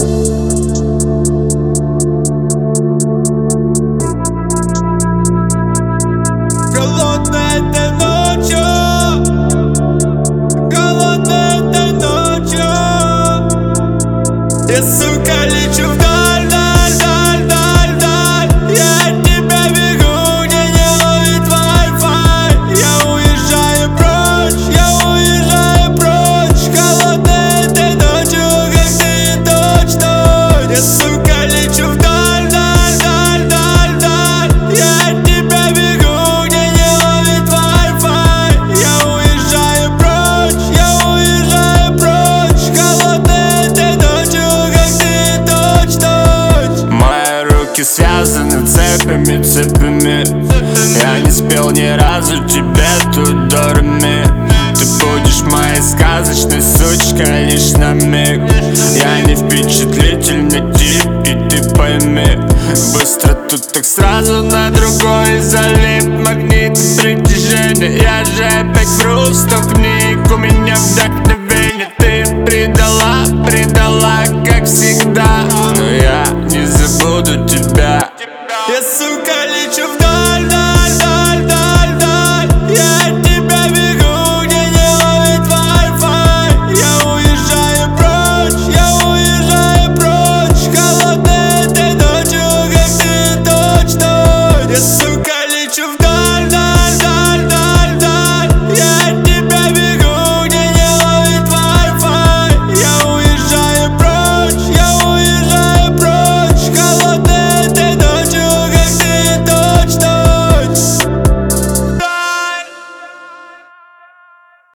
Голодная этой ночью, голодная этой ночью. Я, сука, лечу вдаль, даль, даль, даль, даль. Я от тебя бегу, где не ловит Wi-Fi. Я уезжаю прочь, я уезжаю прочь. Голодная этой ночью, как ты точь-точь. Я, сука, лечу вдаль, даль, даль, даль, даль. Я от тебя бегу, где не ловит Wi-Fi. Я уезжаю прочь, я уезжаю прочь. Голодная этой ночью, как ты точь-точь. Мои руки связаны цепями, цепями. Я не спел ни разу тебе тут дорами. Ты будешь моей сказочной сучкой лишь на миг. Я не впечатлительный тип, и ты пойми. Быстро тут так сразу на другой залип магнит притяжения. Я же опять вру, 100 книг у меня вдохновение.